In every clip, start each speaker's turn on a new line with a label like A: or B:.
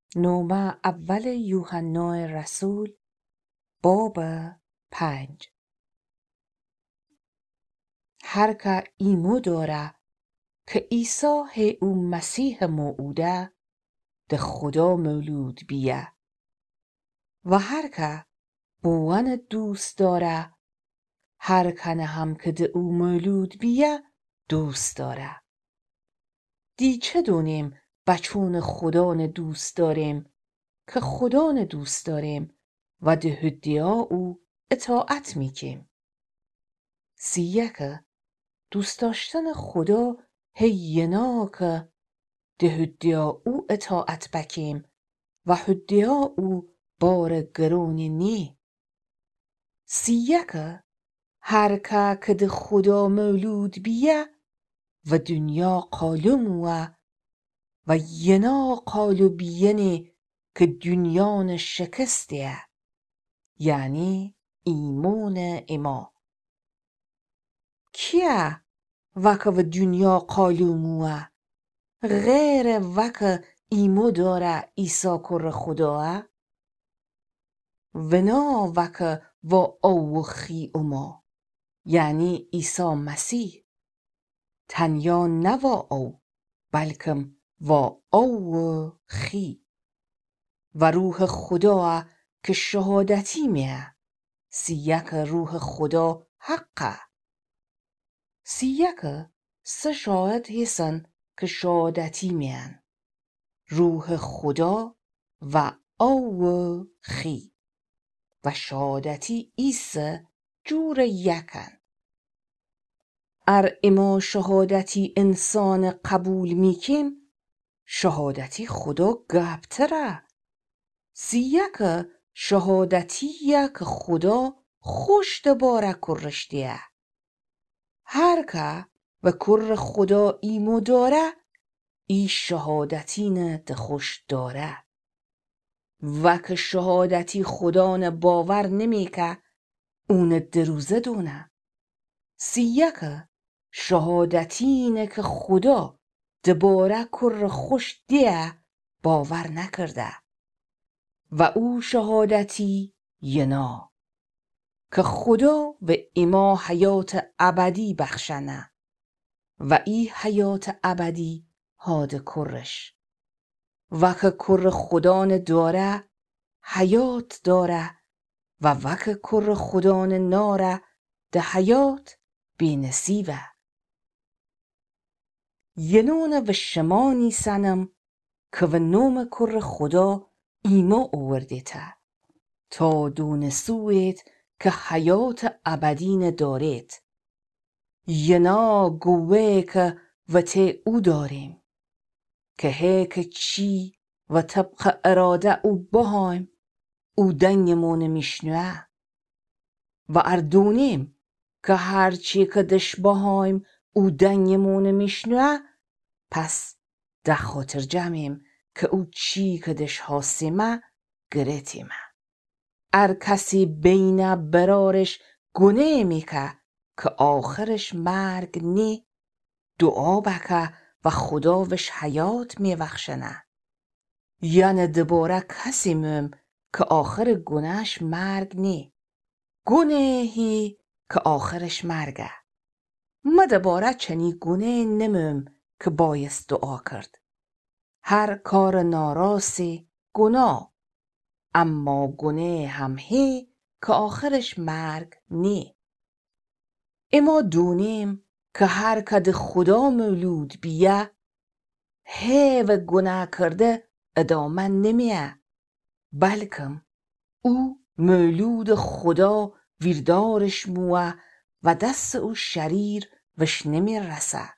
A: نامه اول یوحنا رسول باب 5. هر که ایمو داره که عیسی هی او مسیح موعوده ده خدا مولود بیه و هر که بوان دوست داره هر کنه هم که ده او مولود بیه دوست داره. دی چه دونیم بچون خدان دوست داریم که خدان دوست داریم و ده هدیا او اطاعت میکیم. که دوست داشتن خدا هینا که ده هدیا او اطاعت بکیم و هدیا او بار گرونی نی. که هر که ده خدا مولود بیه و دنیا قالموه و ینا قالو بیینی که دنیان شکستیه، یعنی ایمون اما. کیه وکه و دنیا قالوموه غیر وکه ایمو داره عیسی کر خداه ونا وکه و او خی اما، یعنی عیسی مسیح تنیا نوا او بلکم و او خی و روح خدا که شهادتی میه. که روح خدا حقه. که سه شاهد هستن که شهادتی میان، روح خدا و او خی و شهادتی ایسه جور یکن. ار اما شهادتی انسان قبول میکیم شهادتی خدا گبتره. که شهادتیه که خدا خوش دباره کرشتیه. هر که و کر خدا ایمو داره ای شهادتین ده خوش داره و که شهادتی خدا باور نمی که اون دروزه دونه. که شهادتینه که خدا دباره کر خوش دیه باور نکرده و او شهادتی ینا که خدا و اما حیات ابدی بخشنه و ای حیات ابدی هاد کرش و که کر خدان داره حیات داره و وکه کر خدان ناره ده حیات بینسیوه. ینون و شمانی سنم که و نوم کر خدا ایما اوورده تا دونسویت که حیات ابدین دارید. ینا گوه که و ته او داریم که هیک چی و طبق اراده او بهایم او دنگمون میشنوه و اردونیم که هرچی که دش بهایم او دنگمون میشنوه پس ده خاطر جمعیم که او چی که دش حاسمه گریتیمه. ار کسی بین برارش گناه میکه که آخرش مرگ نی دعا بکه و خدا وش حیات میبخشنه. یعنی دوباره کسی مم که آخر گناهش مرگ نی گناهی که آخرش مرگه. ما دوباره چنی گناه نمم که بایست دعا کرد. هر کار ناراسی گناه، اما گناه هم هی که آخرش مرگ نی. اما دونیم که هر کد خدا مولود بیه هی و گناه کرده ادامه نمیه بلکم او مولود خدا ویردارش موه و دست او شریر وش نمی رسه.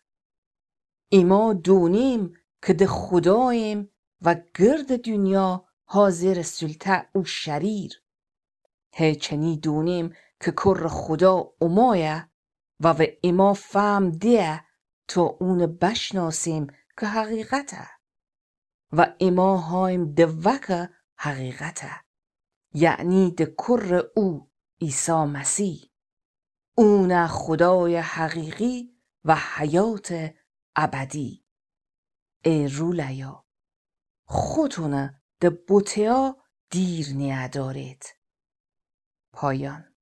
A: اما دونیم که ده خدایم و گرد دنیا حاضر سلطه او شریر. هی چنی دونیم که کر خدا امایه و اما فهم ده تا اون بشناسیم که حقیقته و اما هایم دوکه حقیقته، یعنی ده کر او عیسی مسیح اون خدای حقیقی و حیات ابدی. ای رولیا خودتونه د بوتیا دیر نیا دارید. پایان.